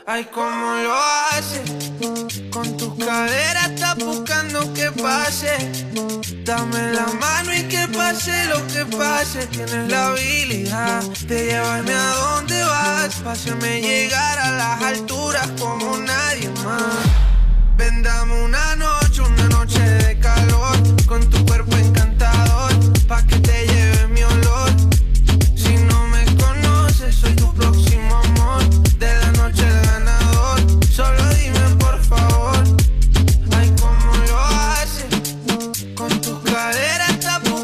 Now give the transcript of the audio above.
Ay, cómo lo hace. Con tus caderas estás buscando que pase. Dame la mano y que pase lo que pase. Tienes la habilidad de llevarme a donde vas, pa' hacerme llegar a las alturas como nadie más. Ven, dame una noche de calor, con tu cuerpo encantador, pa' que te